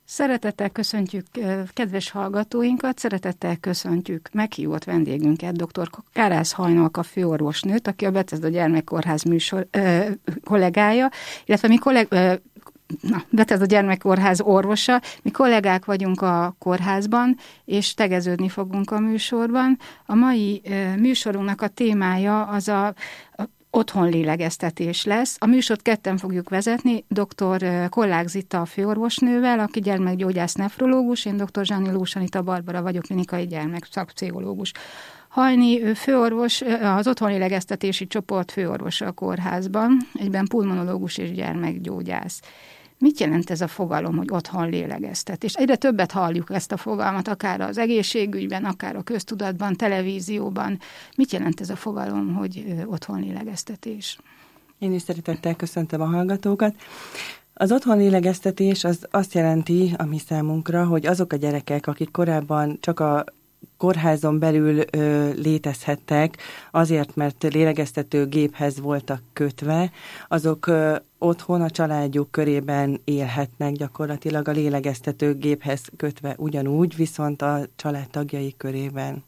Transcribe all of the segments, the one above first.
Szeretettel köszöntjük kedves hallgatóinkat, szeretettel köszöntjük meghívott vendégünket, dr. Kárász Hajnalka főorvosnőt, aki a Bethesda Gyermekkórház kollégája, illetve mi Bethesda Gyermekkórház orvosa, mi kollégák vagyunk a kórházban, és tegeződni fogunk a műsorban. A mai műsorunknak a témája az a otthonlélegeztetés lesz. A műsort ketten fogjuk vezetni, dr. Kollák Zita a főorvosnővel, aki gyermekgyógyász nefrológus, én dr. Zsáni Lós Anita Barbara vagyok, klinikai gyermekszakpszichológus. Hajni, ő főorvos, az otthonlélegeztetési csoport főorvosa a kórházban, egyben pulmonológus és gyermekgyógyász. Mit jelent ez a fogalom, hogy otthon lélegeztetés? Egyre többet halljuk ezt a fogalmat, akár az egészségügyben, akár a köztudatban, televízióban. Mit jelent ez a fogalom, hogy otthon lélegeztetés? Én is szeretettel köszöntöm a hallgatókat. Az otthon lélegeztetés az azt jelenti a mi számunkra, hogy azok a gyerekek, akik korábban csak a kórházon belül létezhettek, azért, mert lélegeztető géphez voltak kötve, azok otthon a családjuk körében élhetnek gyakorlatilag a lélegeztető géphez kötve ugyanúgy, viszont a családtagjai körében.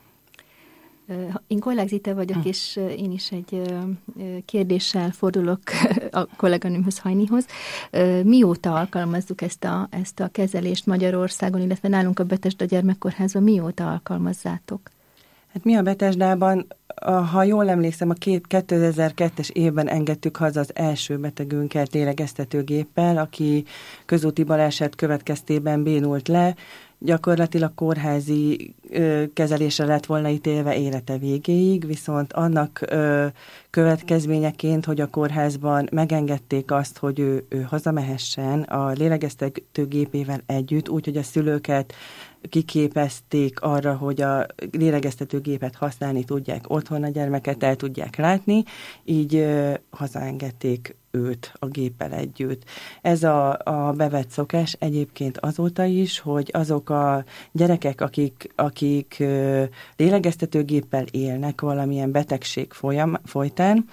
Én Kollák Zita vagyok, és én is egy kérdéssel fordulok a kolléganőmhöz, Hajnihoz. Mióta alkalmazzuk ezt a kezelést Magyarországon, illetve nálunk a Bethesda Gyermekkórházban mióta alkalmazzátok? Hát mi a Bethesdában, ha jól emlékszem, a 2002-es évben engedtük haza az első betegünket lélegeztetőgéppel, aki közúti baleset következtében bénult le, gyakorlatilag kórházi kezelésre lett volna ítélve élete végéig, viszont annak következményeként, hogy a kórházban megengedték azt, hogy ő hazamehessen a lélegeztetőgépével együtt, úgyhogy a szülőket kiképezték arra, hogy a lélegeztetőgépet használni tudják otthon, a gyermeket el tudják látni, így hazaengedték őt a géppel együtt. Ez a bevett szokás egyébként azóta is, hogy azok a gyerekek, akik lélegeztetőgéppel élnek valamilyen betegség folytán,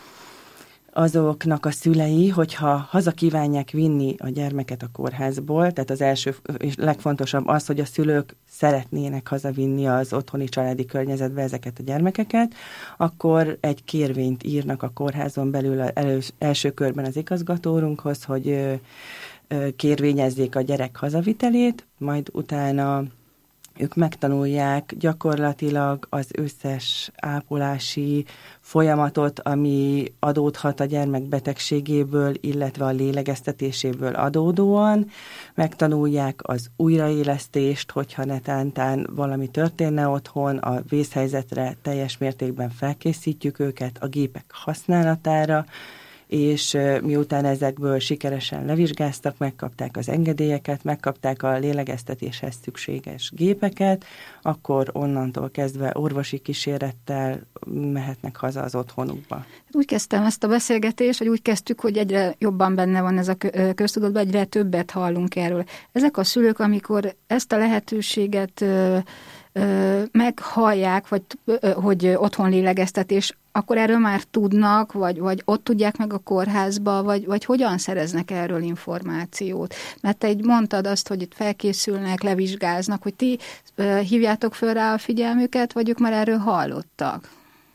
azoknak a szülei, hogyha haza kívánják vinni a gyermeket a kórházból, tehát az első és legfontosabb az, hogy a szülők szeretnének hazavinni az otthoni családi környezetbe ezeket a gyermekeket, akkor egy kérvényt írnak a kórházon belül első körben az igazgatórunkhoz, hogy kérvényezzék a gyerek hazavitelét, majd utána ők megtanulják gyakorlatilag az összes ápolási folyamatot, ami adódhat a gyermek betegségéből, illetve a lélegeztetéséből adódóan. Megtanulják az újraélesztést, hogyha netántán valami történne otthon, a vészhelyzetre teljes mértékben felkészítjük őket a gépek használatára, és miután ezekből sikeresen levizsgáztak, megkapták az engedélyeket, megkapták a lélegeztetéshez szükséges gépeket, akkor onnantól kezdve orvosi kísérettel mehetnek haza az otthonukba. Úgy kezdtem ezt a beszélgetést, hogy úgy kezdtük, hogy egyre jobban benne van ez a köztudatban, egyre többet hallunk erről. Ezek a szülők, amikor ezt a lehetőséget meghallják, vagy hogy otthon lélegeztetés, akkor erről már tudnak, vagy ott tudják meg a kórházba, vagy hogyan szereznek erről információt? Mert te így mondtad azt, hogy itt felkészülnek, levizsgáznak, hogy ti hívjátok föl rá a figyelmüket, vagy ők már erről hallottak?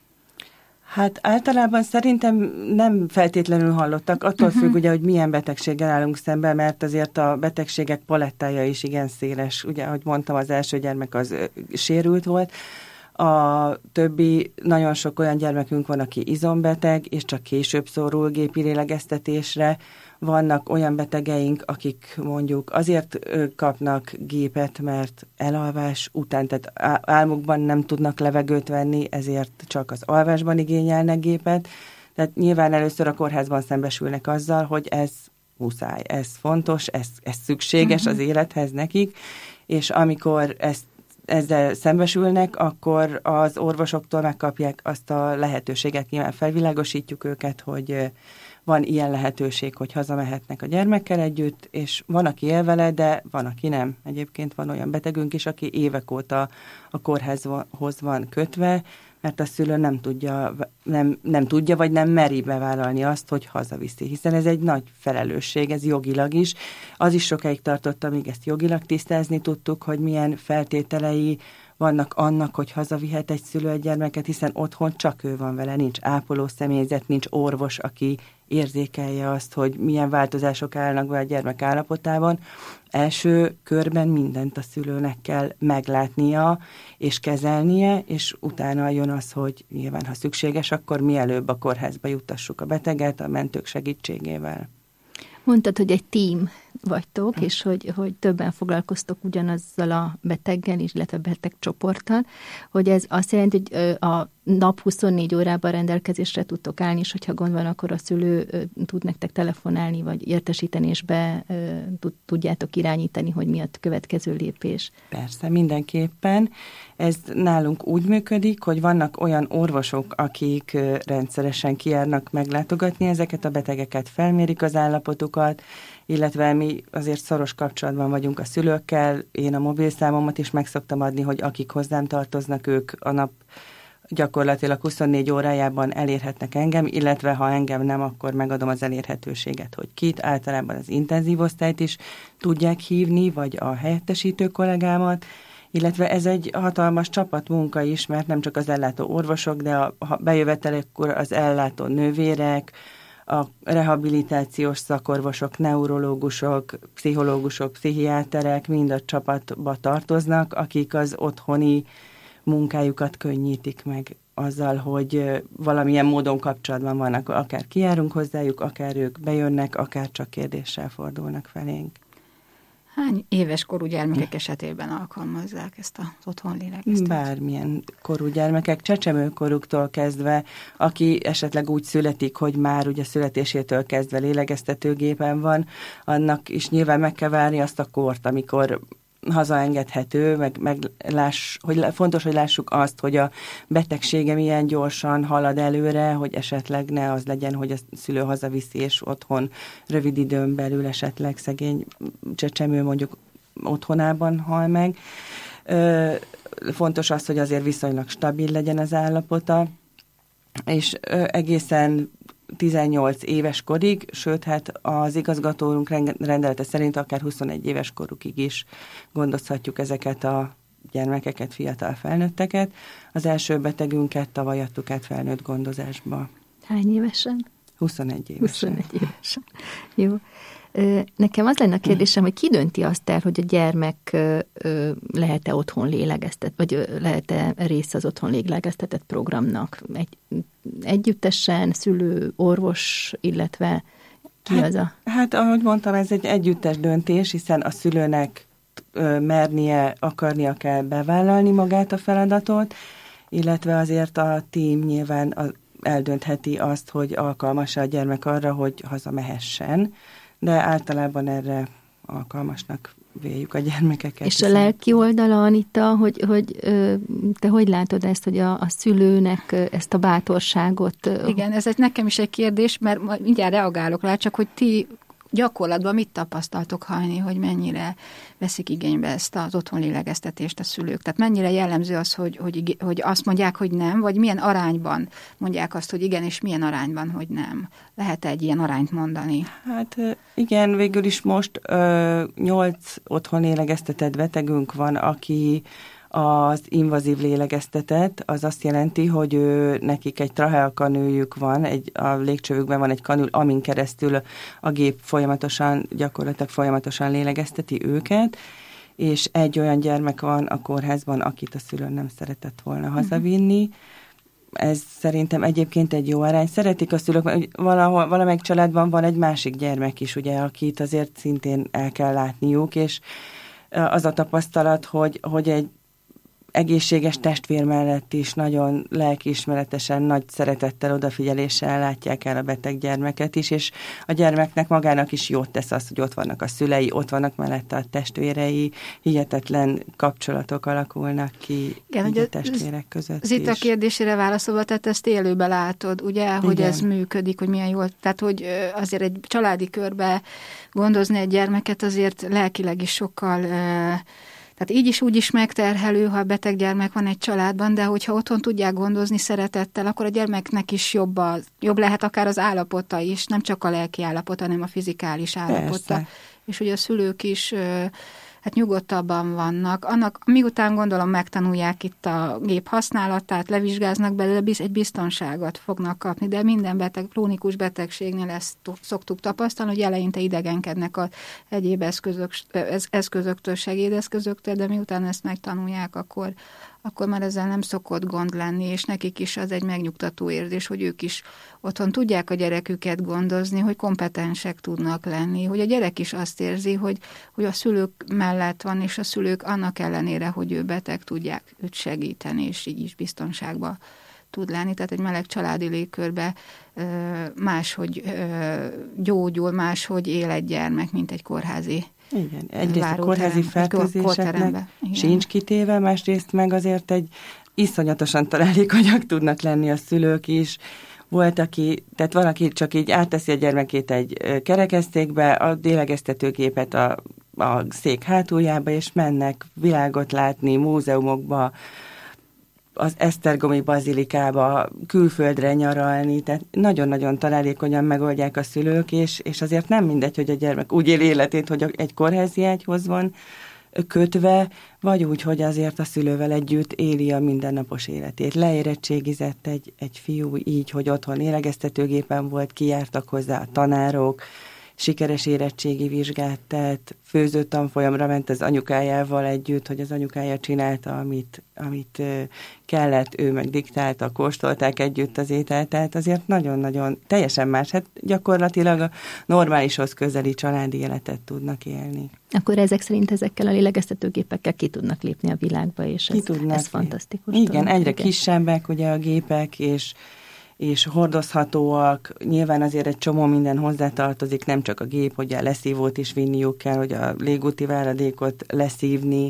Hát általában szerintem nem feltétlenül hallottak, attól függ ugye, hogy milyen betegséggel állunk szemben, mert azért a betegségek palettája is igen széles. Ugye, ahogy mondtam, az első gyermek az sérült volt, a többi, nagyon sok olyan gyermekünk van, aki izombeteg, és csak később szorul gépi lélegeztetésre. Vannak olyan betegeink, akik mondjuk azért kapnak gépet, mert elalvás után, tehát álmukban nem tudnak levegőt venni, ezért csak az alvásban igényelnek gépet. Tehát nyilván először a kórházban szembesülnek azzal, hogy ez muszáj, ez fontos, ez szükséges az élethez nekik, és amikor ezzel szembesülnek, akkor az orvosoktól megkapják azt a lehetőséget, nyilván felvilágosítjuk őket, hogy van ilyen lehetőség, hogy hazamehetnek a gyermekkel együtt, és van, aki él vele, de van, aki nem. Egyébként van olyan betegünk is, aki évek óta a kórházhoz van kötve, mert a szülő nem tudja, vagy nem meri bevállalni azt, hogy hazaviszi, hiszen ez egy nagy felelősség, ez jogilag is. Az is sokáig tartott, amíg ezt jogilag tisztázni tudtuk, hogy milyen feltételei vannak annak, hogy hazavihet egy szülő egy gyermeket, hiszen otthon csak ő van vele, nincs ápoló személyzet, nincs orvos, aki érzékelje azt, hogy milyen változások állnak be a gyermek állapotában. Első körben mindent a szülőnek kell meglátnia és kezelnie, és utána jön az, hogy nyilván, ha szükséges, akkor mielőbb a kórházba juttassuk a beteget a mentők segítségével. Mondtad, hogy egy tím vagytok, és hogy többen foglalkoztok ugyanazzal a beteggel, illetve betegcsoporttal, hogy ez azt jelenti, hogy a nap 24 órában rendelkezésre tudtok állni, és hogyha gond van, akkor a szülő tud nektek telefonálni, vagy értesíteni, és tudjátok irányítani, hogy mi a következő lépés. Persze, mindenképpen. Ez nálunk úgy működik, hogy vannak olyan orvosok, akik rendszeresen kijárnak meglátogatni ezeket a betegeket, felmérik az állapotukat, illetve mi azért szoros kapcsolatban vagyunk a szülőkkel. Én a mobilszámomat is meg szoktam adni, hogy akik hozzám tartoznak, ők a nap gyakorlatilag 24 órájában elérhetnek engem, illetve ha engem nem, akkor megadom az elérhetőséget, hogy kit, általában az intenzív osztályt is tudják hívni, vagy a helyettesítő kollégámat, illetve ez egy hatalmas csapatmunka is, mert nem csak az ellátó orvosok, de a bejövetelekkor az ellátó nővérek, a rehabilitációs szakorvosok, neurológusok, pszichológusok, pszichiáterek mind a csapatba tartoznak, akik az otthoni munkájukat könnyítik meg azzal, hogy valamilyen módon kapcsolatban vannak, akár kijárunk hozzájuk, akár ők bejönnek, akár csak kérdéssel fordulnak felénk. Hány éves korú gyermekek esetében alkalmazzák ezt az otthonlélegeztetést? Bármilyen korú gyermekek, csecsemőkoruktól kezdve, aki esetleg úgy születik, hogy már ugye születésétől kezdve lélegeztetőgépen van, annak is nyilván meg kell várni azt a kort, amikor hazaengedhető, hogy fontos, hogy lássuk azt, hogy a betegsége milyen gyorsan halad előre, hogy esetleg ne az legyen, hogy a szülő hazaviszi, és otthon rövid időn belül esetleg szegény csecsemő mondjuk otthonában hal meg. Fontos az, hogy azért viszonylag stabil legyen az állapota, és egészen 18 éves korig, sőt, hát az igazgatóunk rendelete szerint akár 21 éves korukig is gondozhatjuk ezeket a gyermekeket, fiatal felnőtteket. Az első betegünket tavaly adtuk át felnőtt gondozásba. Hány évesen? 21 évesen. 21 évesen. Jó. Nekem az lenne a kérdésem, hogy ki dönti azt el, hogy a gyermek lehet-e otthon lélegeztetett, vagy lehet-e része az otthon lélegeztetett programnak? Együttesen, szülő, orvos, illetve ki az a... Hát, ahogy mondtam, ez egy együttes döntés, hiszen a szülőnek mernie, akarnia kell bevállalni magát a feladatot, illetve azért a tím nyilván eldöntheti azt, hogy alkalmas a gyermek arra, hogy hazamehessen, de általában erre alkalmasnak véljük a gyermekeket. És a lelki oldala, Anita, hogy te hogy látod ezt, hogy a szülőnek ezt a bátorságot... Igen, ez nekem is egy kérdés, mert mindjárt reagálok rá, csak hogy ti gyakorlatban mit tapasztaltok, Hajni, hogy mennyire veszik igénybe ezt az otthonlélegeztetést a szülők? Tehát mennyire jellemző az, hogy azt mondják, hogy nem, vagy milyen arányban mondják azt, hogy igen, és milyen arányban, hogy nem? Lehet egy ilyen arányt mondani? Hát igen, végül is most 8 otthonlélegeztetett betegünk van, aki az invazív lélegeztetett, az azt jelenti, hogy nekik egy tracheakanüljük van, a légcsövükben van egy kanül, amin keresztül a gép gyakorlatilag folyamatosan lélegezteti őket, és egy olyan gyermek van a kórházban, akit a szülő nem szeretett volna hazavinni. Ez szerintem egyébként egy jó arány. Szeretik a szülők, mert valamelyik családban van egy másik gyermek is, ugye, akit azért szintén el kell látniuk, és az a tapasztalat, hogy egy egészséges testvér mellett is nagyon lelkiismeretesen, nagy szeretettel, odafigyeléssel látják el a beteg gyermeket is, és a gyermeknek magának is jót tesz az, hogy ott vannak a szülei, ott vannak mellette a testvérei, hihetetlen kapcsolatok alakulnak ki. Igen, a testvérek között is. Zita kérdésére válaszolva, tehát ezt élőben látod, ugye, hogy igen, ez működik, hogy milyen jól, tehát hogy azért egy családi körbe gondozni egy gyermeket azért lelkileg is sokkal Tehát így is úgy is megterhelő, ha beteg gyermek van egy családban, de hogyha otthon tudják gondozni szeretettel, akkor a gyermeknek is jobb lehet akár az állapota is, nem csak a lelki állapota, hanem a fizikális állapota. Persze. És hogy a szülők is hát nyugodtabban vannak. Miután gondolom megtanulják itt a gép használatát, levizsgáznak belőle, egy biztonságot fognak kapni, de minden krónikus betegségnél ezt szoktuk tapasztalni, hogy eleinte idegenkednek az egyéb eszközöktől, segédeszközöktől, de miután ezt megtanulják, akkor már ezzel nem szokott gond lenni, és nekik is az egy megnyugtató érzés, hogy ők is otthon tudják a gyereküket gondozni, hogy kompetensek tudnak lenni, hogy a gyerek is azt érzi, hogy a szülők mellett van, és a szülők annak ellenére, hogy ő beteg, tudják őt segíteni, és így is biztonságban tud lenni. Tehát egy meleg családi légkörbe máshogy gyógyul, máshogy él egy gyermek, mint egy kórházi. Igen, egyrészt a kórházi fertőzéseknek sincs kitéve, másrészt meg azért egy iszonyatosan találékonyak tudnak lenni a szülők is. Tehát valaki csak így átteszi a gyermekét egy kerekesztékbe, a lélegeztetőgépet a szék hátuljába, és mennek világot látni, múzeumokba, az esztergomi bazilikába, külföldre nyaralni, tehát nagyon-nagyon találékonyan megoldják a szülők, és azért nem mindegy, hogy a gyermek úgy él életét, hogy egy kórházi ágyhoz van kötve, vagy úgy, hogy azért a szülővel együtt éli a mindennapos életét. Leérettségizett egy fiú így, hogy otthon lélegeztetőgépen volt, kijártak hozzá a tanárok, sikeres érettségi vizsgát tett, főző tanfolyamra ment az anyukájával együtt, hogy az anyukája csinálta, amit kellett, ő meg diktálta, kóstolták együtt az ételt, tehát azért nagyon-nagyon teljesen más, hát gyakorlatilag a normálishoz közeli családi életet tudnak élni. Akkor ezek szerint ezekkel a lélegeztetőgépekkel ki tudnak lépni a világba, és ez fantasztikus. Igen, egyre kisebbek ugye a gépek, és hordozhatóak, nyilván azért egy csomó minden hozzátartozik, nem csak a gép, hogy a leszívót is vinniük kell, hogy a légúti váladékot leszívni.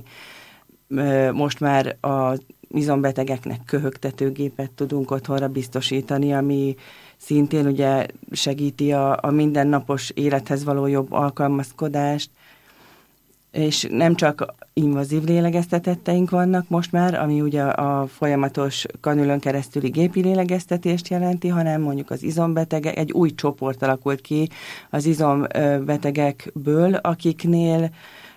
Most már az izombetegeknek köhögtetőgépet tudunk otthonra biztosítani, ami szintén ugye segíti a mindennapos élethez való jobb alkalmazkodást, és nem csak invazív lélegeztetetteink vannak most már, ami ugye a folyamatos kanülön keresztüli gépi lélegeztetést jelenti, hanem mondjuk az izombetegek, egy új csoport alakult ki az izombetegekből, akiknél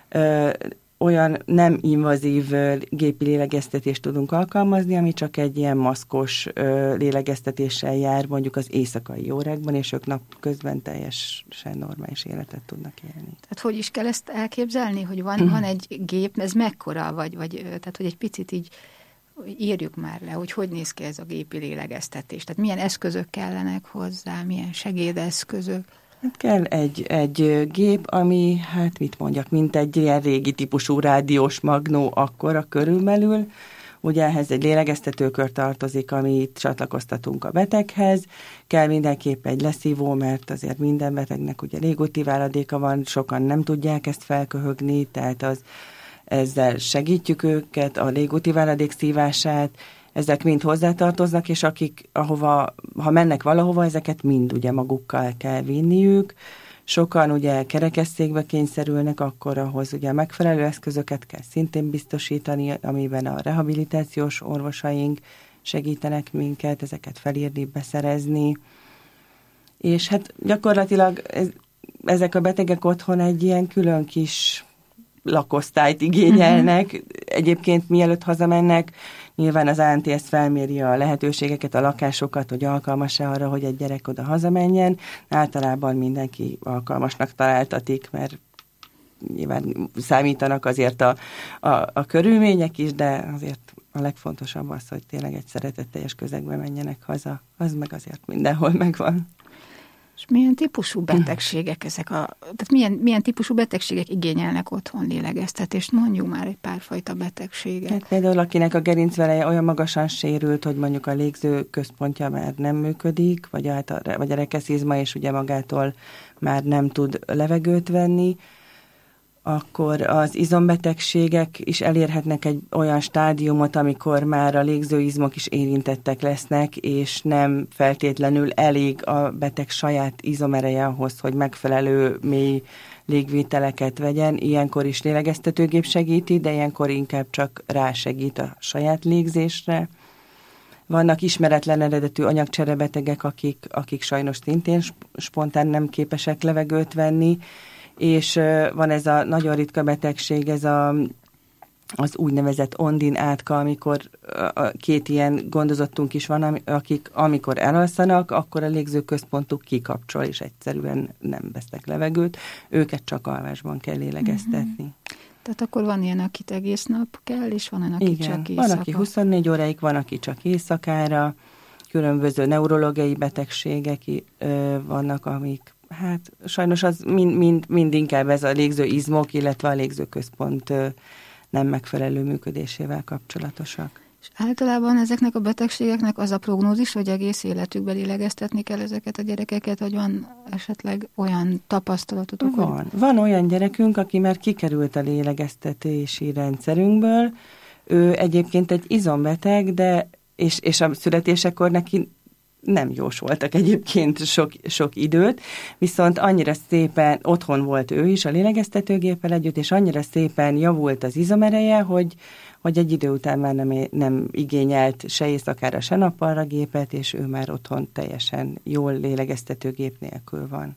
olyan nem invazív gépi lélegeztetést tudunk alkalmazni, ami csak egy ilyen maszkos lélegeztetéssel jár mondjuk az éjszakai órákban, és ők napközben teljesen normális életet tudnak élni. Tehát hogy is kell ezt elképzelni, hogy van egy gép, ez mekkora, vagy tehát hogy egy picit így írjuk már le, hogy néz ki ez a gépi lélegeztetés, tehát milyen eszközök kellenek hozzá, milyen segédeszközök. Hát kell egy gép, ami, hát mit mondjak, mint egy ilyen régi típusú rádiós magnó akkora körülbelül. Ugye ehhez egy lélegeztetőkör tartozik, amit csatlakoztatunk a beteghez. Kell mindenképp egy leszívó, mert azért minden betegnek ugye légúti váladéka van, sokan nem tudják ezt felköhögni, tehát ezzel segítjük őket, a légúti váladék szívását. Ezek mind hozzátartoznak, és ha mennek valahova, ezeket mind ugye magukkal kell vinniük. Sokan ugye kerekesszékbe kényszerülnek, akkor ahhoz ugye megfelelő eszközöket kell szintén biztosítani, amiben a rehabilitációs orvosaink segítenek minket, ezeket felírni, beszerezni. És hát gyakorlatilag ezek a betegek otthon egy ilyen külön kis lakosztályt igényelnek. Egyébként mielőtt hazamennek, nyilván az ANTS felméri a lehetőségeket, a lakásokat, hogy alkalmas-e arra, hogy egy gyerek oda hazamenjen. Általában mindenki alkalmasnak találtatik, mert nyilván számítanak azért a körülmények is, de azért a legfontosabb az, hogy tényleg egy szeretetteljes közegbe menjenek haza. Az meg azért mindenhol megvan. És milyen típusú betegségek ezek tehát milyen típusú betegségek igényelnek otthon lélegeztetést? Mondjuk már egy párfajta betegséget. Hát például akinek a gerincveleje olyan magasan sérült, hogy mondjuk a légző központja már nem működik, vagy a rekeszizma, és ugye magától már nem tud levegőt venni. akkor az izombetegségek is elérhetnek egy olyan stádiumot, amikor már a légzőizmok is érintettek lesznek, és nem feltétlenül elég a beteg saját izomereje ahhoz, hogy megfelelő mély légvételeket vegyen. Ilyenkor is lélegeztetőgép segíti, de ilyenkor inkább csak rásegít a saját légzésre. Vannak ismeretlen eredetű anyagcserebetegek, akik sajnos szintén spontán nem képesek levegőt venni, és van ez a nagyon ritka betegség, ez az úgynevezett ondin átka, amikor két ilyen gondozottunk is van, akik amikor elalszanak, akkor a légzőközpontuk kikapcsol, és egyszerűen nem vesznek levegőt. Őket csak alvásban kell lélegeztetni. Tehát akkor van ilyen, akit egész nap kell, és van olyan, aki csak éjszaka. Van, aki 24 óráig, van, aki csak éjszakára, különböző neurológiai betegségek vannak, amik, hát sajnos az mind inkább ez a légzőizmok, illetve a légzőközpont nem megfelelő működésével kapcsolatosak. És általában ezeknek a betegségeknek az a prognózis, hogy egész életükben lélegeztetni kell ezeket a gyerekeket, vagy van esetleg olyan tapasztalatotok? Van olyan gyerekünk, aki már kikerült a lélegeztetési rendszerünkből. Ő egyébként egy izombeteg, és a születésekor neki nem jósoltak egyébként sok időt, viszont annyira szépen otthon volt ő is a lélegeztetőgéppel együtt, és annyira szépen javult az izomereje, hogy egy idő után már nem igényelt se éjszakára, se nappalra gépet, és ő már otthon teljesen jól lélegeztetőgép nélkül van.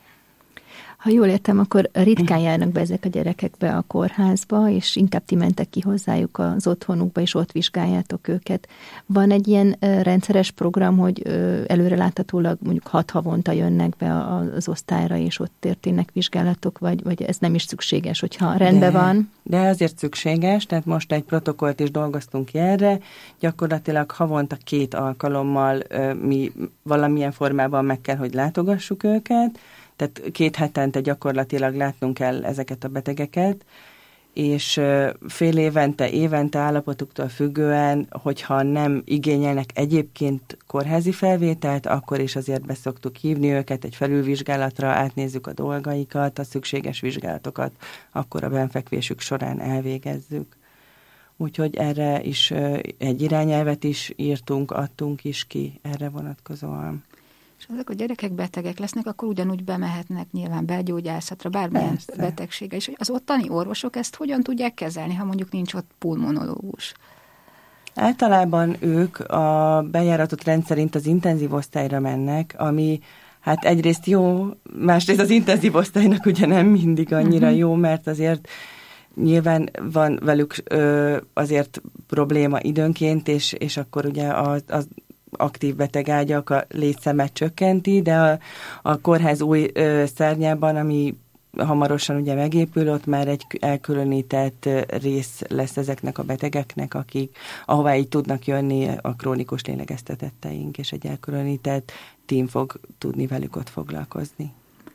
Ha jól értem, akkor ritkán járnak be ezek a gyerekek be a kórházba, és inkább ti mentek ki hozzájuk az otthonukba, és ott vizsgáljátok őket. Van egy ilyen rendszeres program, hogy előreláthatólag mondjuk 6 havonta jönnek be az osztályra, és ott történnek vizsgálatok, vagy ez nem is szükséges, hogyha rendben van? De azért szükséges, tehát most egy protokollt is dolgoztunk ki erre, gyakorlatilag havonta 2 alkalommal mi valamilyen formában meg kell, hogy látogassuk őket, tehát 2 hetente gyakorlatilag látnunk kell ezeket a betegeket, és fél évente állapotuktól függően, hogyha nem igényelnek egyébként kórházi felvételt, akkor is azért be szoktuk hívni őket egy felülvizsgálatra, átnézzük a dolgaikat, a szükséges vizsgálatokat, akkor a benfekvésük során elvégezzük. Úgyhogy erre is egy irányelvet is írtunk, adtunk is ki erre vonatkozóan. És ezek a gyerekek betegek lesznek, akkor ugyanúgy bemehetnek nyilván belgyógyászatra, bármilyen betegsége. És az ottani orvosok ezt hogyan tudják kezelni, ha mondjuk nincs ott pulmonológus? Általában ők a bejáratott rendszerint az intenzív osztályra mennek, ami hát egyrészt jó, másrészt az intenzív osztálynak ugye nem mindig annyira jó, mert azért nyilván van velük azért probléma időnként, és akkor ugye az aktív betegágyak a létszámát csökkenti, de a kórház új szárnyában, ami hamarosan ugye megépül, ott már egy elkülönített rész lesz ezeknek a betegeknek, ahová így tudnak jönni a krónikus lélegeztetetteink, és egy elkülönített tím fog tudni velük ott foglalkozni.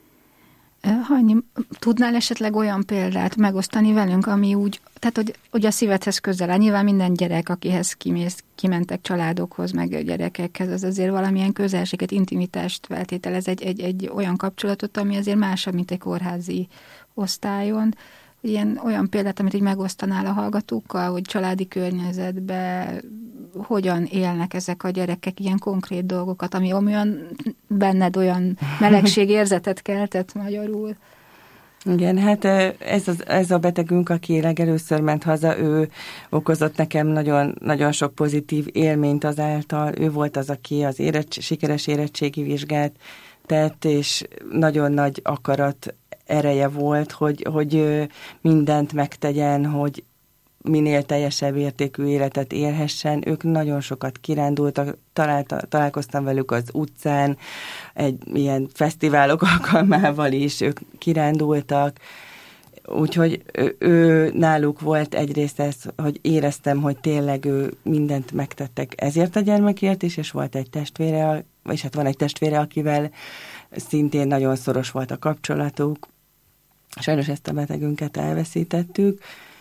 Hanyi, tudnál esetleg olyan példát megosztani velünk, ami úgy, tehát hogy a szívedhez közel áll. Nyilván minden gyerek, akihez kimentek családokhoz, meg gyerekekhez, az azért valamilyen közelséget, intimitást feltételez egy olyan kapcsolatot, ami azért másabb, mint egy kórházi osztályon. Olyan példát, amit így megosztanál a hallgatókkal, hogy családi környezetben hogyan élnek ezek a gyerekek ilyen konkrét dolgokat, ami olyan benned olyan melegségérzetet keltett magyarul. Igen, hát ez a betegünk, aki legelőször ment haza, ő okozott nekem nagyon, nagyon sok pozitív élményt azáltal. Ő volt az, aki az sikeres érettségi vizsgát tett, és nagyon nagy akarat ereje volt, hogy mindent megtegyen, hogy minél teljesebb értékű életet élhessen. Ők nagyon sokat kirándultak, találkoztam velük az utcán, egy ilyen fesztiválok alkalmával is, ők kirándultak, úgyhogy ő náluk volt egyrészt ez, hogy éreztem, hogy tényleg ő mindent megtettek ezért a gyermekért is, és volt egy testvére, és hát van egy testvére, akivel szintén nagyon szoros volt a kapcsolatuk. Sajnos ezt a betegünket elveszítettük,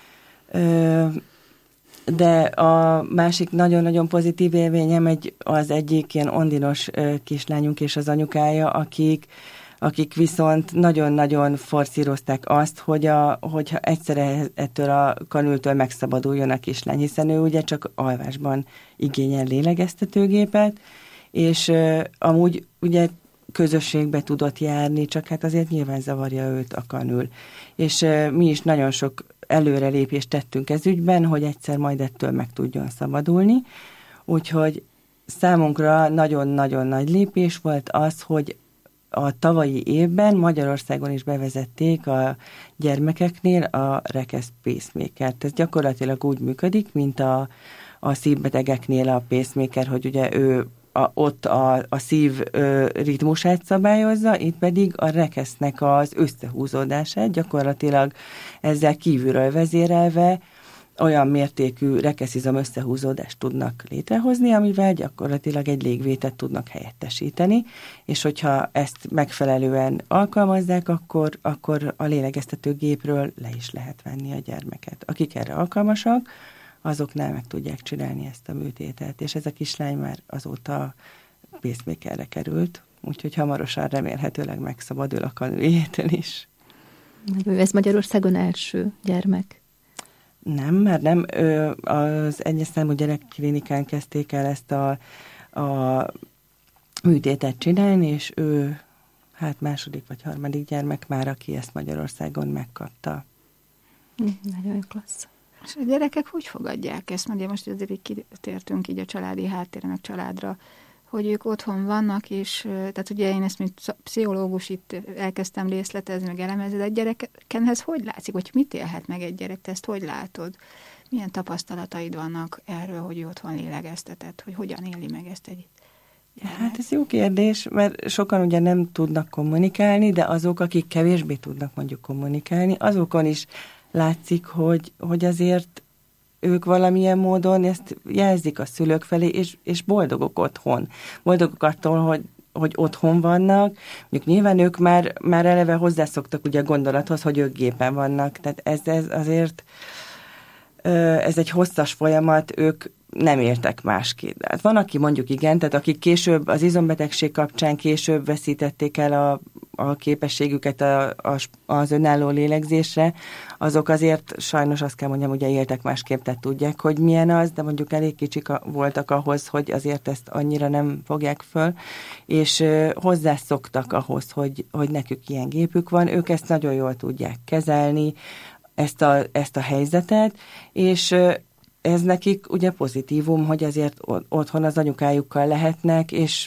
de a másik nagyon-nagyon pozitív élményem az egyik ilyen ondinos kislányunk és az anyukája, akik viszont nagyon-nagyon forszírozták azt, hogyha egyszer ettől a kanültől megszabaduljon a kislány, hiszen ő ugye csak alvásban igényel lélegeztetőgépet, és amúgy ugye közösségbe tudott járni, csak hát azért nyilván zavarja őt a kanül. És mi is nagyon sok előrelépést tettünk ez ügyben, hogy egyszer majd ettől meg tudjon szabadulni. Úgyhogy számunkra nagyon-nagyon nagy lépés volt az, hogy a tavalyi évben Magyarországon is bevezették a gyermekeknél a rekesz pacemaker-t. Ez gyakorlatilag úgy működik, mint a szívbetegeknél a pacemaker, hogy ugye ő ott a szív ritmusát szabályozza, itt pedig a rekesznek az összehúzódását, gyakorlatilag ezzel kívülről vezérelve olyan mértékű rekeszizom összehúzódást tudnak létrehozni, amivel gyakorlatilag egy légvétet tudnak helyettesíteni, és hogyha ezt megfelelően alkalmazzák, akkor a lélegeztetőgépről le is lehet venni a gyermeket. Akik erre alkalmasak, azoknál meg tudják csinálni ezt a műtétet, és ez a kislány már azóta pacemakerre került, úgyhogy hamarosan remélhetőleg megszabadul a kanüljétől is. Ez Magyarországon első gyermek? Nem, mert nem. Az egyes számú gyerekklinikán kezdték el ezt a műtétet csinálni, és ő második vagy harmadik gyermek már, aki ezt Magyarországon megkapta. Nagyon klassz. És a gyerekek hogy fogadják ezt? Mert most azért így kitértünk így a családi háttérre, meg családra, hogy ők otthon vannak, és tehát ugye én ezt, mint pszichológus itt elkezdtem részletezni, meg elemezni, de egy gyerekenhez hogy látszik, vagy mit élhet meg egy gyerek, te ezt hogy látod? Milyen tapasztalataid vannak erről, hogy ő otthon lélegeztetett, hogy hogyan éli meg ezt egy gyerek? Hát ez jó kérdés, mert sokan ugye nem tudnak kommunikálni, de azok, akik kevésbé tudnak mondjuk kommunikálni, azokon is látszik, hogy azért ők valamilyen módon ezt jelzik a szülők felé, és boldogok otthon. Boldogok attól, hogy otthon vannak. Mondjuk nyilván ők már eleve hozzászoktak ugye a gondolathoz, hogy ők gépen vannak. Tehát ez azért, ez egy hosszas folyamat, ők nem értek másképp. Hát van, aki mondjuk igen, tehát akik később az izombetegség kapcsán később veszítették el a képességüket az önálló lélegzésre, azok azért sajnos azt kell mondjam, ugye éltek másképp, tehát tudják, hogy milyen az, de mondjuk elég kicsik voltak ahhoz, hogy azért ezt annyira nem fogják föl, és hozzászoktak ahhoz, hogy nekük ilyen gépük van, ők ezt nagyon jól tudják kezelni, ezt a helyzetet, és ez nekik ugye pozitívum, hogy azért otthon az anyukájukkal lehetnek, és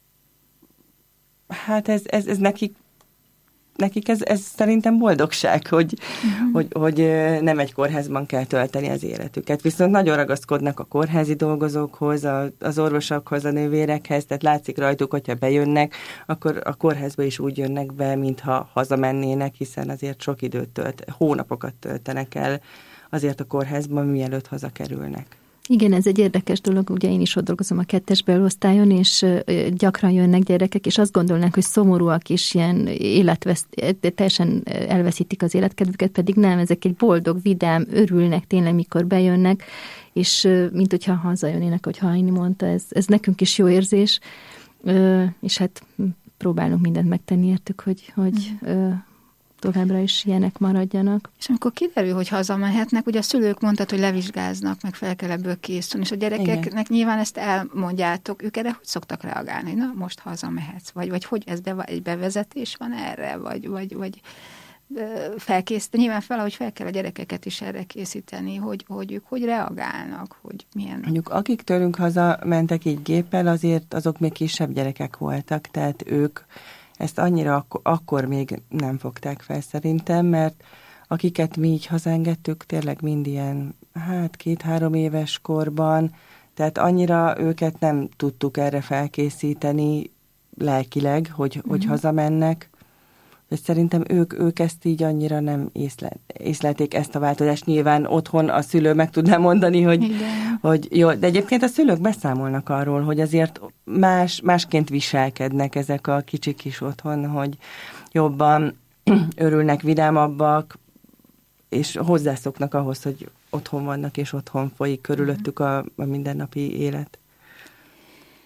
hát ez nekik ez szerintem boldogság, hogy nem egy kórházban kell tölteni az életüket. Viszont nagyon ragaszkodnak a kórházi dolgozókhoz, az orvosokhoz, a nővérekhez, tehát látszik rajtuk, hogyha bejönnek, akkor a kórházba is úgy jönnek be, mintha hazamennének, hiszen azért sok időt hónapokat töltenek el azért a kórházban, mielőtt hazakerülnek. Igen, ez egy érdekes dolog, ugye én is ott dolgozom a 2-es beosztályon, és gyakran jönnek gyerekek, és azt gondolnák, hogy szomorúak, és ilyen teljesen elveszítik az életkedvüket, pedig nem, ezek egy boldog, vidám, örülnek tényleg, mikor bejönnek, és mint hogyha hazajönnének, hogy Hajni mondta, ez nekünk is jó érzés, és hát próbálunk mindent megtenni értük, hogy továbbra is ilyenek maradjanak. És amikor kiderül, hogy hazamehetnek, ugye a szülők mondtad, hogy levizsgáznak, meg fel kell ebből készülni, és a gyerekeknek igen, nyilván ezt elmondjátok, ők erre hogy szoktak reagálni? Na, most hazamehetsz, vagy hogy ez egy bevezetés van erre, vagy felkészíteni, nyilván hogy fel kell a gyerekeket is erre készíteni, hogy ők hogy reagálnak, hogy milyen... Mondjuk akik tőlünk hazamentek így géppel, azért azok még kisebb gyerekek voltak, tehát ők ezt annyira akkor még nem fogták fel szerintem, mert akiket mi így hazaengedtük, tényleg mind ilyen 2-3 éves korban, tehát annyira őket nem tudtuk erre felkészíteni lelkileg, hogy hazamennek, és szerintem ők ezt így annyira nem észlelték ezt a változást. Nyilván otthon a szülő meg tudná mondani, hogy jó, de egyébként a szülők beszámolnak arról, hogy azért másként viselkednek ezek a kicsik is otthon, hogy jobban örülnek, vidámabbak, és hozzászoknak ahhoz, hogy otthon vannak, és otthon folyik körülöttük a mindennapi élet. Most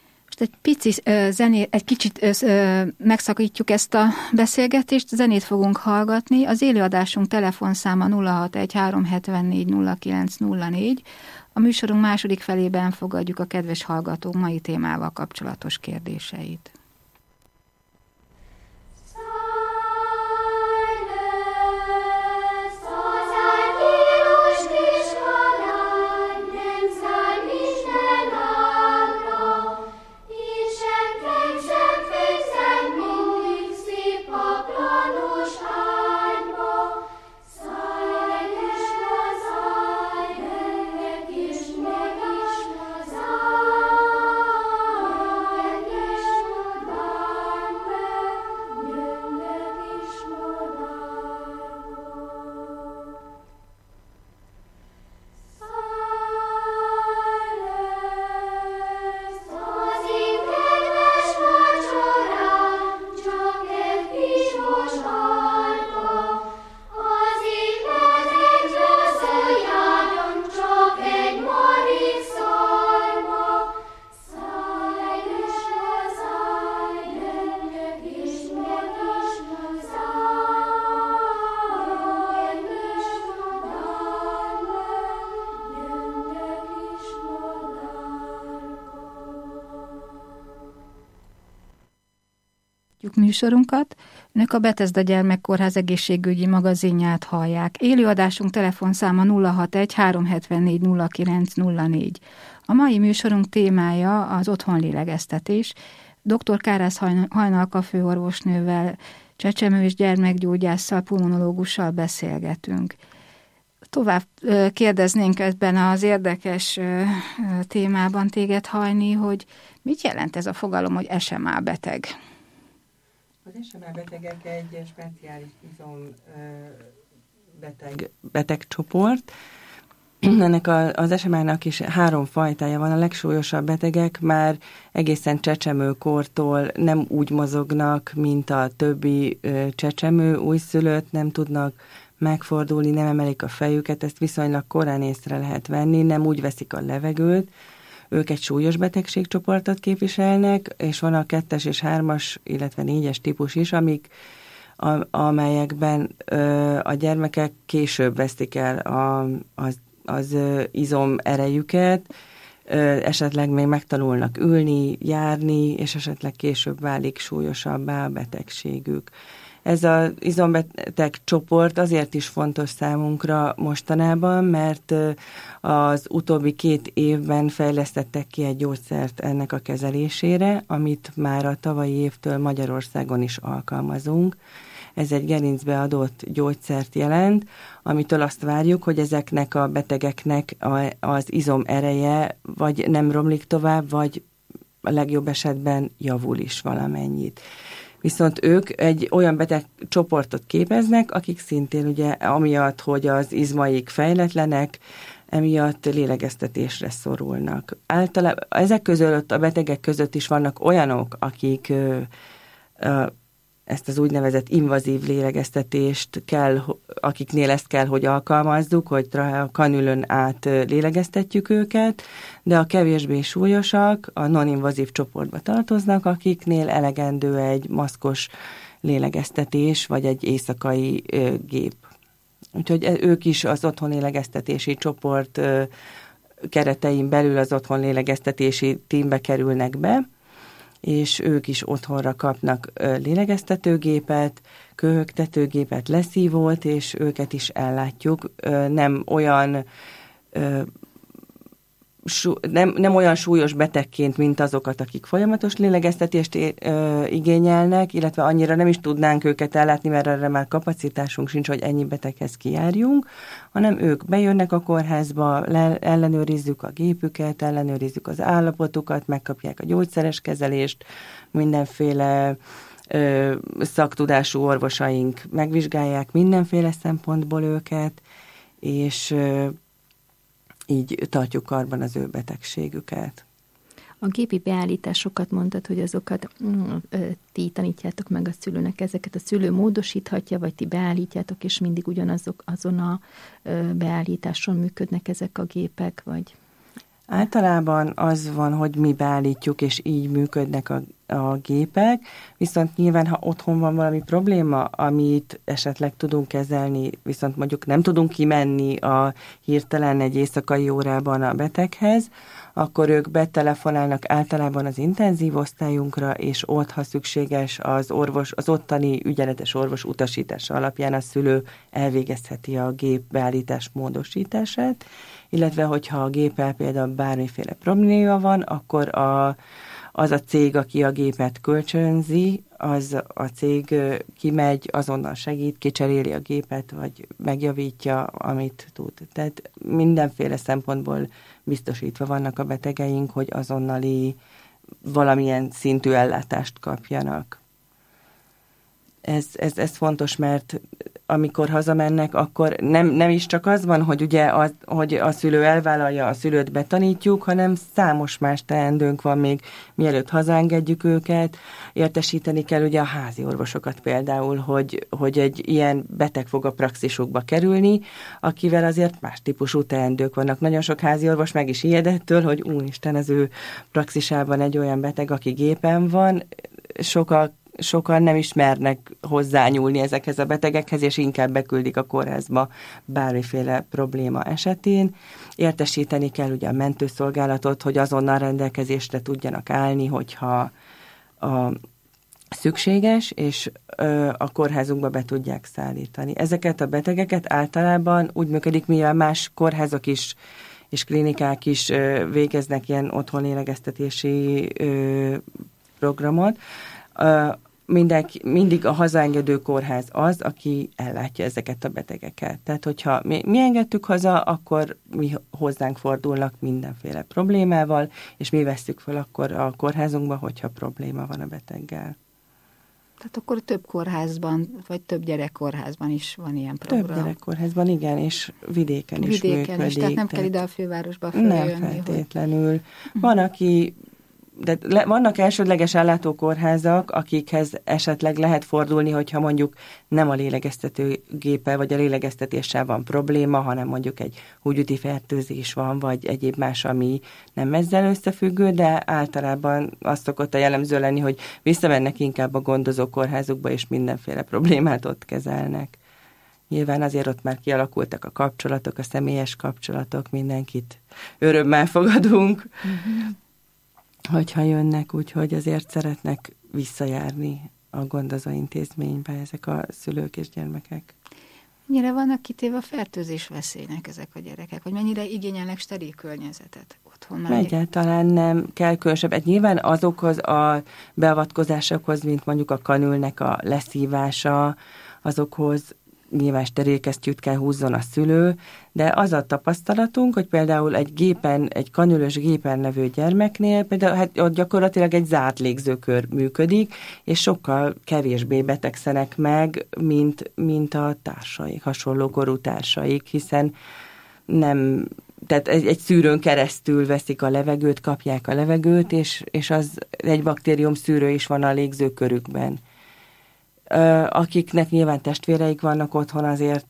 Most egy kicsit megszakítjuk ezt a beszélgetést, zenét fogunk hallgatni. Az élőadásunk telefonszáma 061-374-0904. A műsorunk második felében fogadjuk a kedves hallgatók mai témával kapcsolatos kérdéseit. Műsorunkat. Önök a Bethesda Gyermekkórház egészségügyi magazinját hallják. Élőadásunk telefonszáma 061-374-0904. A mai műsorunk témája az otthonlélegeztetés. Dr. Kárász Hajnalka főorvosnővel, csecsemő- és gyermekgyógyásszal, pulmonológussal beszélgetünk. Tovább kérdeznénk ebben az érdekes témában téged, Hajni, hogy mit jelent ez a fogalom, hogy SMA beteg? Az SMA betegek egy speciális betegcsoport. Ennek az SMA-nak is 3 fajtája van. A legsúlyosabb betegek már egészen csecsemőkortól nem úgy mozognak, mint a többi csecsemő, újszülött, nem tudnak megfordulni, nem emelik a fejüket, ezt viszonylag korán észre lehet venni, nem úgy veszik a levegőt. Ők egy súlyos betegségcsoportot képviselnek, és van a 2-es és 3-as, illetve 4-es típus is, amelyekben a gyermekek később vesztik el az izom erejüket, esetleg még megtanulnak ülni, járni, és esetleg később válik súlyosabbá a betegségük. Ez az izombeteg csoport azért is fontos számunkra mostanában, mert az utóbbi 2 évben fejlesztettek ki egy gyógyszert ennek a kezelésére, amit már a tavalyi évtől Magyarországon is alkalmazunk. Ez egy gerincbe adott gyógyszert jelent, amitől azt várjuk, hogy ezeknek a betegeknek az izom ereje vagy nem romlik tovább, vagy a legjobb esetben javul is valamennyit. Viszont ők egy olyan betegcsoportot képeznek, akik szintén ugye amiatt, hogy az izmaik fejletlenek, emiatt lélegeztetésre szorulnak. Általában ezek között, a betegek között is vannak olyanok, akik ezt az úgynevezett invazív lélegeztetést akiknél ezt kell, hogy alkalmazzuk, hogy a kanülön át lélegeztetjük őket, de a kevésbé súlyosak a non-invazív csoportba tartoznak, akiknél elegendő egy maszkos lélegeztetés, vagy egy éjszakai gép. Úgyhogy ők is az otthonlélegeztetési csoport keretein belül az otthonlélegeztetési tímbe kerülnek be, és ők is otthonra kapnak lélegeztetőgépet, köhögtetőgépet, leszívót, és őket is ellátjuk. Nem olyan súlyos betegként, mint azokat, akik folyamatos lélegeztetést igényelnek, illetve annyira nem is tudnánk őket ellátni, mert erre már kapacitásunk sincs, hogy ennyi beteghez kijárjunk, hanem ők bejönnek a kórházba, ellenőrizzük a gépüket, ellenőrizzük az állapotukat, megkapják a gyógyszeres kezelést, mindenféle szaktudású orvosaink megvizsgálják mindenféle szempontból őket, és így tartjuk karban az ő betegségüket. A gépi beállításokat mondtad, hogy azokat ti tanítjátok meg a szülőnek, ezeket a szülő módosíthatja, vagy ti beállítjátok, és mindig azon a beállításon működnek ezek a gépek, vagy? Általában az van, hogy mi beállítjuk, és így működnek a gépek, viszont nyilván, ha otthon van valami probléma, amit esetleg tudunk kezelni, viszont mondjuk nem tudunk kimenni a hirtelen egy éjszakai órában a beteghez, akkor ők betelefonálnak általában az intenzív osztályunkra, és ott, ha szükséges, az ottani ügyeletes orvos utasítása alapján a szülő elvégezheti a gép beállítás módosítását, illetve hogyha a géppel például bármiféle probléma van, akkor az a cég, aki a gépet kölcsönzi, az a cég kimegy, azonnal segít, kicseréli a gépet, vagy megjavítja, amit tud. Tehát mindenféle szempontból biztosítva vannak a betegeink, hogy azonnali valamilyen szintű ellátást kapjanak. Ez fontos, mert amikor hazamennek, akkor nem is csak az van, hogy ugye hogy a szülő elvállalja, a szülőt betanítjuk, hanem számos más teendőnk van még, mielőtt hazaengedjük őket. Értesíteni kell ugye a házi orvosokat például, hogy egy ilyen beteg fog a praxisukba kerülni, akivel azért más típusú teendők vannak. Nagyon sok házi orvos meg is ijedettől, hogy úristen, az ő praxisában egy olyan beteg, aki gépen van, sokan nem is mernek hozzányúlni ezekhez a betegekhez, és inkább beküldik a kórházba bármiféle probléma esetén. Értesíteni kell ugye a mentőszolgálatot, hogy azonnal rendelkezésre tudjanak állni, hogyha szükséges, és a kórházunkba be tudják szállítani. Ezeket a betegeket általában úgy működik, mivel más kórházak is és klinikák is végeznek ilyen otthon lélegeztetési programot, mindig a hazaengedő kórház az, aki ellátja ezeket a betegeket. Tehát, hogyha mi engedtük haza, akkor mi hozzánk fordulnak mindenféle problémával, és mi vesszük fel akkor a kórházunkba, hogyha probléma van a beteggel. Tehát akkor több kórházban, vagy több gyerekkórházban is van ilyen program? Több gyerekkórházban, igen, és vidéken is működik. Tehát nem kell ide a fővárosba följönni. Nem feltétlenül. Van, aki de vannak elsődleges ellátókórházak, akikhez esetleg lehet fordulni, hogyha mondjuk nem a lélegeztetőgéppel vagy a lélegeztetéssel van probléma, hanem mondjuk egy húgyúti fertőzés van, vagy egyéb más, ami nem ezzel összefüggő, de általában az szokott a jellemző lenni, hogy visszamennek inkább a gondozó kórházukba, és mindenféle problémát ott kezelnek. Nyilván azért ott már kialakultak a kapcsolatok, a személyes kapcsolatok, mindenkit örömmel fogadunk. Hogyha jönnek, úgyhogy azért szeretnek visszajárni a gondozóintézménybe ezek a szülők és gyermekek. Mennyire vannak kitéve a fertőzés veszélynek ezek a gyerekek? Vagy mennyire igényelnek steril környezetet otthon? Egyáltalán nem kell különösebb. Nyilván azokhoz a beavatkozásokhoz, mint mondjuk a kanülnek a leszívása, azokhoz nyilván sterilkesztyűt kell húzzon a szülő, de az a tapasztalatunk, hogy például egy kanülös gépen levő gyermeknél például hát ott gyakorlatilag egy zárt légzőkör működik, és sokkal kevésbé betegszenek meg, mint a társaik, hasonló korú társaik, hiszen nem, tehát egy szűrőn keresztül veszik a levegőt, kapják a levegőt, és az egy baktérium szűrő is van a légzőkörükben. Akiknek nyilván testvéreik vannak otthon,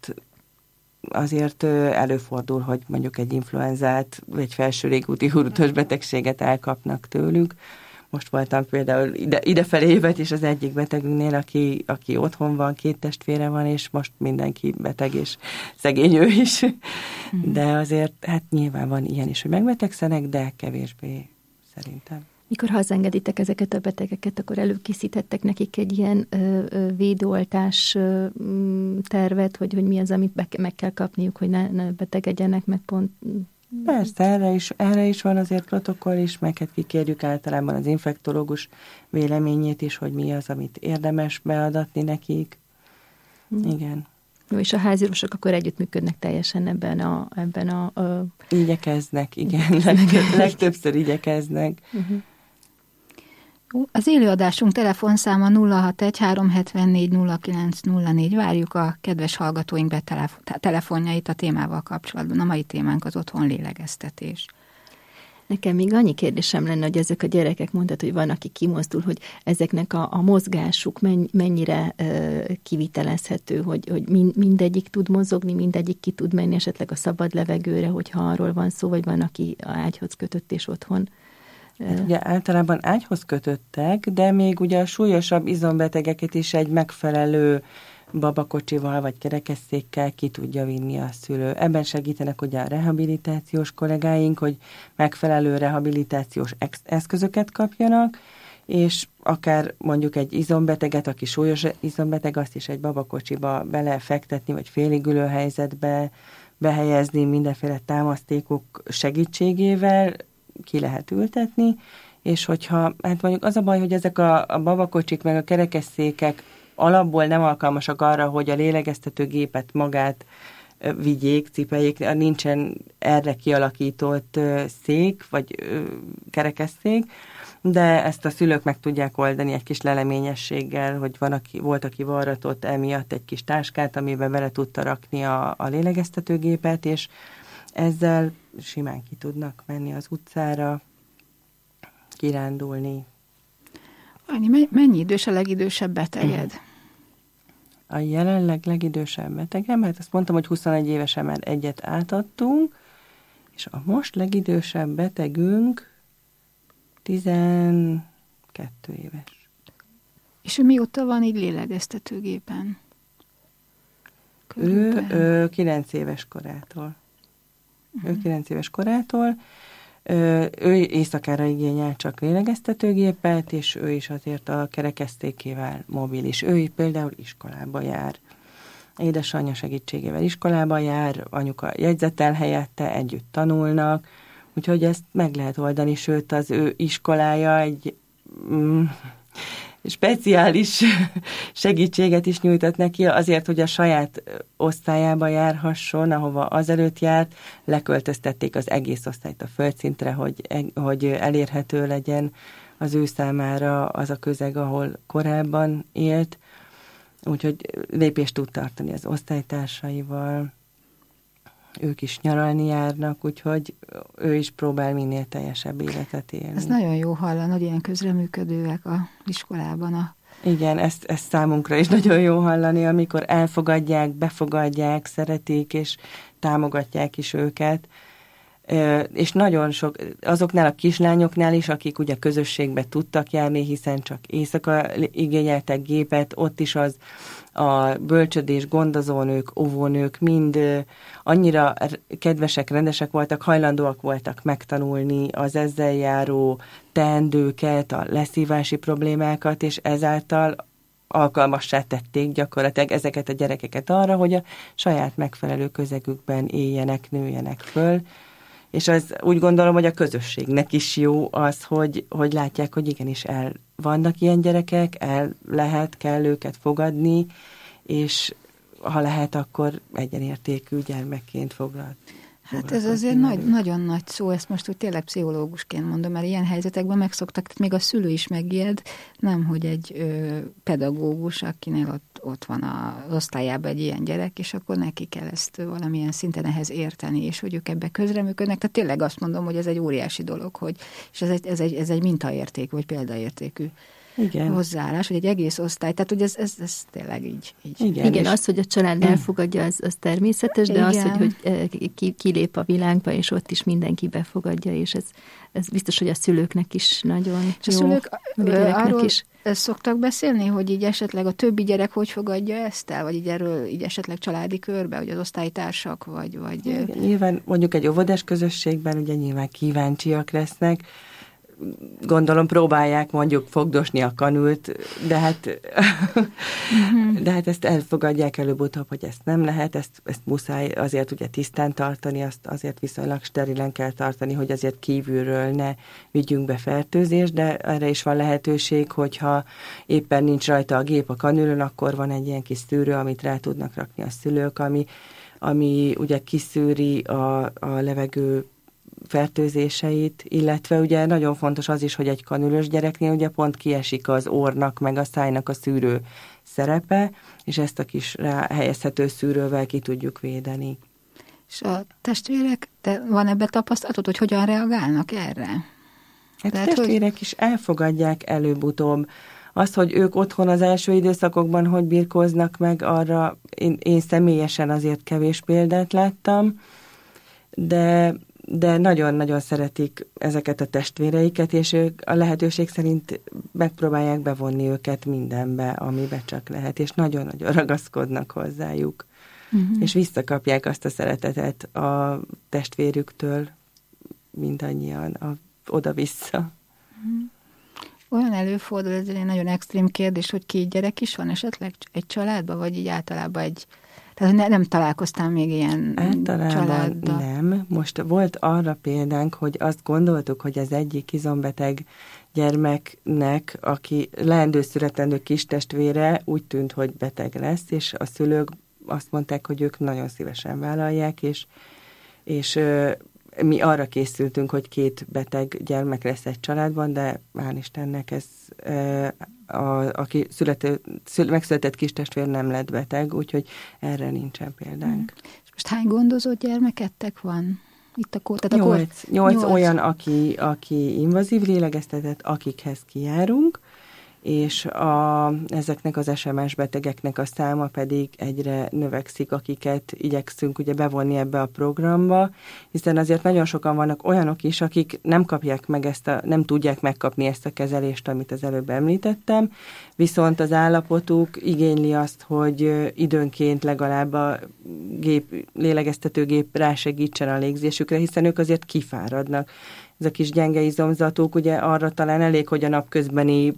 azért előfordul, hogy mondjuk egy influenzát, vagy felső légúti hurutós betegséget elkapnak tőlük. Most voltam például idefelé évet is az egyik betegünknél, aki otthon van, 2 testvére van, és most mindenki beteg, és szegény ő is. De azért, hát nyilván van ilyen is, hogy megbetegszenek, de kevésbé szerintem. Mikor hazaengeditek ezeket a betegeket, akkor előkészítettek nekik egy ilyen védőoltás tervet, hogy mi az, amit meg kell kapniuk, hogy ne betegedjenek meg pont. Persze, erre is van azért protokoll is, meg hát kikérjük általában az infektológus véleményét is, hogy mi az, amit érdemes beadatni nekik. Igen. Jó, és a háziorvosok akkor együttműködnek teljesen ebben a... Igyekeznek, igen. Legtöbbször igyekeznek. Az élőadásunk telefonszáma 061-374-0904. Várjuk a kedves hallgatóink telefonjait a témával kapcsolatban. A mai témánk az otthon lélegeztetés. Nekem még annyi kérdésem lenne, hogy ezek a gyerekek, mondtad, hogy van, aki kimozdul, hogy ezeknek a mozgásuk mennyire kivitelezhető, hogy mindegyik tud mozogni, mindegyik ki tud menni esetleg a szabad levegőre, hogyha arról van szó, vagy van, aki ágyhoz kötött és otthon. Hát ugye általában ágyhoz kötöttek, de még ugye a súlyosabb izombetegeket is egy megfelelő babakocsival vagy kerekesszékkel ki tudja vinni a szülő. Ebben segítenek ugye a rehabilitációs kollégáink, hogy megfelelő rehabilitációs eszközöket kapjanak, és akár mondjuk egy izombeteget, aki súlyos izombeteg, azt is egy babakocsiba belefektetni, vagy féligülő helyzetbe behelyezni mindenféle támasztékok segítségével ki lehet ültetni, és hogyha, hát mondjuk az a baj, hogy ezek a babakocsik meg a kerekesszékek alapból nem alkalmasak arra, hogy a lélegeztetőgépet magát vigyék, cipeljék, nincsen erre kialakított szék, vagy kerekesszék, de ezt a szülők meg tudják oldani egy kis leleményességgel, hogy volt, aki varratott emiatt egy kis táskát, amiben bele tudta rakni a lélegeztetőgépet, és ezzel simán ki tudnak menni az utcára, kirándulni. Annyi, mennyi idős a legidősebb beteged? A jelenleg legidősebb betegem, hát azt mondtam, hogy 21 évesen már egyet átadtunk, és a most legidősebb betegünk 12 éves. És ő mióta van így lélegeztetőgépen? Ő 9 éves korától. Ő 9 éves korától. Ő éjszakára igényel csak lélegeztetőgépet, és ő is azért a kerekesszékével mobilis. Ő például iskolába jár. Édesanyja segítségével iskolába jár, anyuka jegyzetel helyette, együtt tanulnak, úgyhogy ezt meg lehet oldani, sőt az ő iskolája egy speciális segítséget is nyújtott neki, azért, hogy a saját osztályába járhasson, ahova azelőtt járt, leköltöztették az egész osztályt a földszintre, hogy elérhető legyen az ő számára az a közeg, ahol korábban élt, úgyhogy lépést tud tartani az osztálytársaival, ők is nyaralni járnak, úgyhogy ő is próbál minél teljesebb életet élni. Ez nagyon jó hallani, hogy ilyen közreműködőek az iskolában. Igen, ezt számunkra is nagyon jó hallani, amikor elfogadják, befogadják, szeretik, és támogatják is őket. És nagyon sok, azoknál a kislányoknál is, akik ugye közösségbe tudtak járni, hiszen csak éjszaka igényeltek gépet, ott is az a bölcsödés, gondozónők, óvónők mind annyira kedvesek, rendesek voltak, hajlandóak voltak megtanulni az ezzel járó teendőket, a leszívási problémákat, és ezáltal alkalmassá tették gyakorlatilag ezeket a gyerekeket arra, hogy a saját megfelelő közegükben éljenek, nőjenek föl. És az úgy gondolom, hogy a közösségnek is jó az, hogy látják, hogy igenis vannak ilyen gyerekek, kell őket fogadni, és ha lehet, akkor egyenértékű gyermekként foglalkozni. Hát ez azért nagyon nagy szó, ezt most úgy tényleg pszichológusként mondom, mert ilyen helyzetekben megszoktak, tehát még a szülő is megijed, nem, hogy egy pedagógus, akinek ott van az osztályában egy ilyen gyerek, és akkor neki kell ezt valamilyen szinten ehhez érteni, és hogy ők ebbe közreműködnek. Tehát tényleg azt mondom, hogy ez egy óriási dolog, és ez egy mintaérték, vagy példaértékű. Igen. Hozzáállás, hogy egy egész osztály, tehát hogy ez tényleg így. Igen, az, hogy a család elfogadja, az természetes, de az, hogy kilép a világba, és ott is mindenki befogadja, és ez biztos, hogy a szülőknek is nagyon és jó. A szülők arról is szoktak beszélni, hogy így esetleg a többi gyerek hogy fogadja ezt el, vagy így erről így esetleg családi körbe, hogy az osztálytársak, vagy... Igen, nyilván mondjuk egy óvodás közösségben ugye nyilván kíváncsiak lesznek, gondolom próbálják mondjuk fogdosni a kanült, de hát ezt elfogadják előbb-utóbb, hogy ezt nem lehet, ezt muszáj azért ugye tisztán tartani, azt azért viszonylag sterilen kell tartani, hogy azért kívülről ne vigyünk be fertőzést, de erre is van lehetőség, hogyha éppen nincs rajta a gép a kanülön, akkor van egy ilyen kis szűrő, amit rá tudnak rakni a szülők, ami ugye kiszűri a levegő fertőzéseit, illetve ugye nagyon fontos az is, hogy egy kanülös gyereknél ugye pont kiesik az orrnak, meg a szájnak a szűrő szerepe, és ezt a kis helyezhető szűrővel ki tudjuk védeni. És a testvérek, de van ebbe tapasztalatod, hogy hogyan reagálnak erre? Hát a testvérek is elfogadják előbb-utóbb. Az, hogy ők otthon az első időszakokban hogy birkóznak meg, arra én személyesen azért kevés példát láttam, de nagyon-nagyon szeretik ezeket a testvéreiket, és ők a lehetőség szerint megpróbálják bevonni őket mindenbe, amibe csak lehet, és nagyon-nagyon ragaszkodnak hozzájuk. És visszakapják azt a szeretetet a testvérüktől mindannyian oda-vissza. Olyan előfordul, ez egy nagyon extrém kérdés, hogy 2 gyerek is van esetleg egy családban, vagy így általában tehát nem találkoztál még ilyen családdal? Nem. Most volt arra példánk, hogy azt gondoltuk, hogy az egyik izombeteg gyermeknek, aki leendő születendő kistestvére úgy tűnt, hogy beteg lesz, és a szülők azt mondták, hogy ők nagyon szívesen vállalják, és mi arra készültünk, hogy 2 beteg gyermek lesz egy családban, de hál' Istennek ez aki megszületett kistestvér nem lett beteg, úgyhogy erre nincsen példánk. És most hány gondozott gyermekettek van? Itt a 8 olyan, aki invazív lélegeztetett, akikhez kijárunk, és ezeknek az SMS betegeknek a száma pedig egyre növekszik, akiket igyekszünk ugye bevonni ebbe a programba, hiszen azért nagyon sokan vannak olyanok is, akik nem kapják meg nem tudják megkapni ezt a kezelést, amit az előbb említettem, viszont az állapotuk igényli azt, hogy időnként legalább a lélegeztetőgép rásegítsen a légzésükre, hiszen ők azért kifáradnak. Ez a kis gyenge izomzatuk, ugye arra talán elég, hogy a napközbeni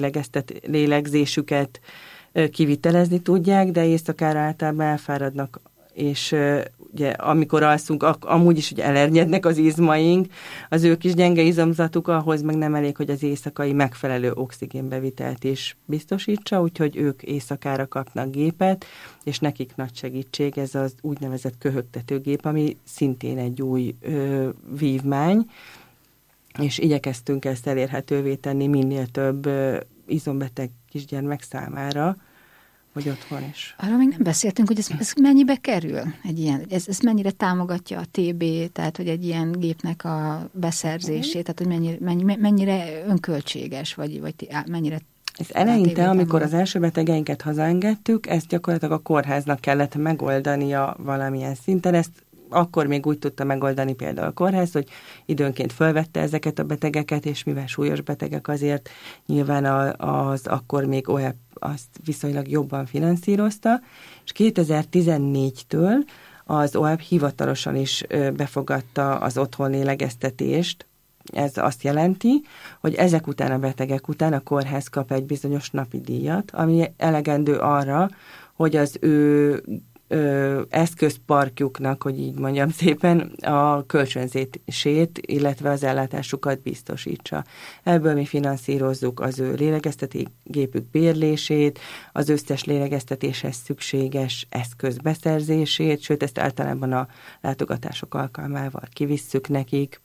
lélegzésüket kivitelezni tudják, de éjszakára általában elfáradnak, és ugye amikor alszunk, amúgy is ugye elernyednek az izmaink, az ő kis gyenge izomzatuk ahhoz meg nem elég, hogy az éjszakai megfelelő oxigénbevitelt is biztosítsa, úgyhogy ők éjszakára kapnak gépet, és nekik nagy segítség ez az úgynevezett köhögtetőgép, ami szintén egy új vívmány, és igyekeztünk ezt elérhetővé tenni minél több izombeteg kisgyermek számára, hogy otthon is. Arról még nem beszéltünk, hogy ez mennyibe kerül egy ilyen, ez mennyire támogatja a TB, tehát hogy egy ilyen gépnek a beszerzését, tehát hogy mennyire önköltséges, vagy mennyire... Ez eleinte, amikor az első betegeinket hazaengedtük, ezt gyakorlatilag a kórháznak kellett megoldania valamilyen szinten, ezt akkor még úgy tudta megoldani például a kórház, hogy időnként fölvette ezeket a betegeket, és mivel súlyos betegek azért nyilván az akkor még OEP azt viszonylag jobban finanszírozta, és 2014-től az OEP hivatalosan is befogadta az otthon lélegeztetést. Ez azt jelenti, hogy ezek után a betegek után a kórház kap egy bizonyos napi díjat, ami elegendő arra, hogy az ő eszközparkjuknak, hogy így mondjam szépen, a kölcsönzését, illetve az ellátásukat biztosítsa. Ebből mi finanszírozzuk az ő lélegeztetőgépük bérlését, az összes lélegeztetéshez szükséges eszköz beszerzését, sőt, ezt általában a látogatások alkalmával kivisszük nekik,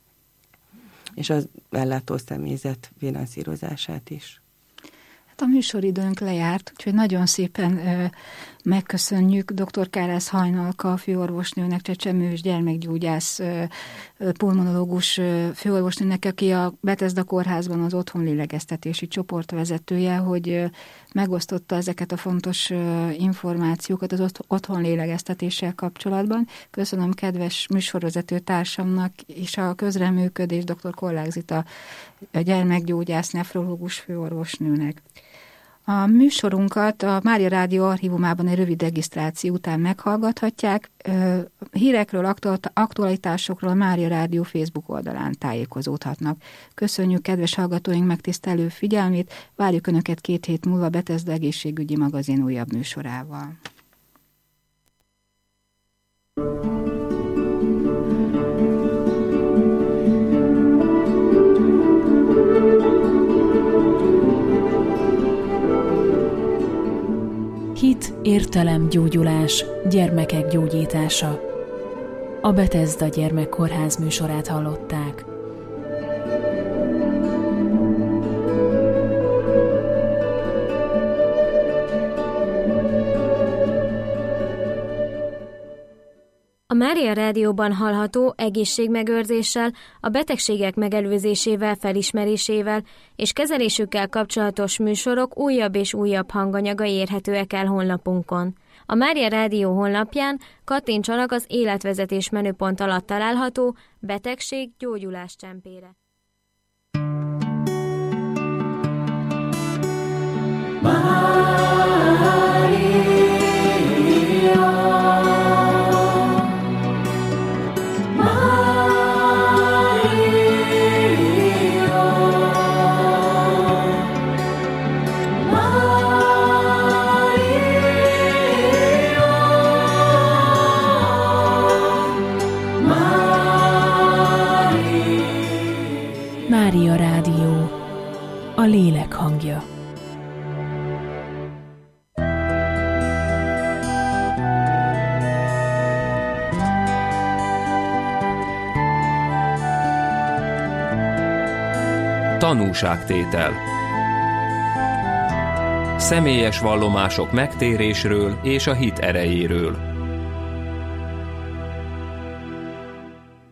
és az ellátó személyzet finanszírozását is. A műsoridőnk lejárt, úgyhogy nagyon szépen megköszönjük dr. Kárász Hajnalka főorvosnőnek, csecsemős gyermekgyógyász pulmonológus főorvosnőnek, aki a Bethesda kórházban az otthonlélegeztetési csoport vezetője, hogy megosztotta ezeket a fontos információkat az otthonlélegeztetéssel kapcsolatban. Köszönöm kedves műsorvezető társamnak és a közreműködés dr. Kollág Zita gyermekgyógyász nefrológus főorvosnőnek. A műsorunkat a Mária Rádió archívumában egy rövid regisztráció után meghallgathatják. Hírekről, aktualitásokról a Mária Rádió Facebook oldalán tájékozódhatnak. Köszönjük kedves hallgatóink megtisztelő figyelmét, várjuk Önöket 2 hét múlva Bethesda egészségügyi magazin újabb műsorával. Hit, értelem, gyógyulás, gyermekek gyógyítása. A Bethesda Gyermekkórház műsorát hallották. A Mária Rádióban hallható egészségmegőrzéssel, a betegségek megelőzésével, felismerésével és kezelésükkel kapcsolatos műsorok újabb és újabb hanganyagai érhetőek el honlapunkon. A Mária Rádió honlapján kattintsanak az életvezetés menüpont alatt található betegség-gyógyulás csempére. Mária Rádió, a lélek hangja. Tanúságtétel. Személyes vallomások megtérésről és a hit erejéről.